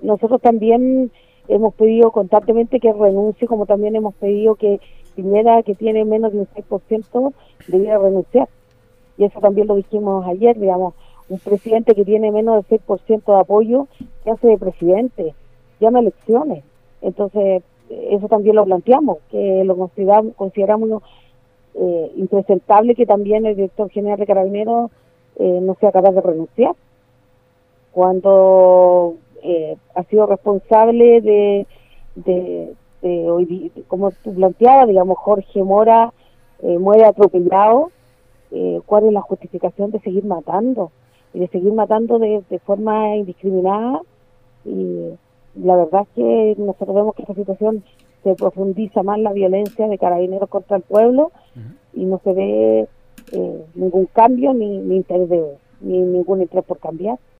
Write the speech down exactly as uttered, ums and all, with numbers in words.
nosotros también hemos pedido constantemente que renuncie, como también hemos pedido que Piñera, que tiene menos de un seis por ciento, debiera renunciar. Y eso también lo dijimos ayer, digamos, un presidente que tiene menos del seis por ciento de apoyo, ¿qué hace de presidente? Llama elecciones. Entonces, eso también lo planteamos, que lo consideramos, consideramos eh, impresentable que también el director general de Carabineros eh, no sea capaz de renunciar, cuando eh, ha sido responsable de, de, de hoy, como tú planteabas, digamos, Jorge Mora eh, muere atropellado. Eh, ¿cuál es la justificación de seguir matando? Y de seguir matando de, de forma indiscriminada. Y la verdad es que nosotros vemos que esta situación se profundiza más la violencia de Carabineros contra el pueblo, uh-huh. y no se ve eh, ningún cambio ni, ni interés de, ni ningún interés por cambiar.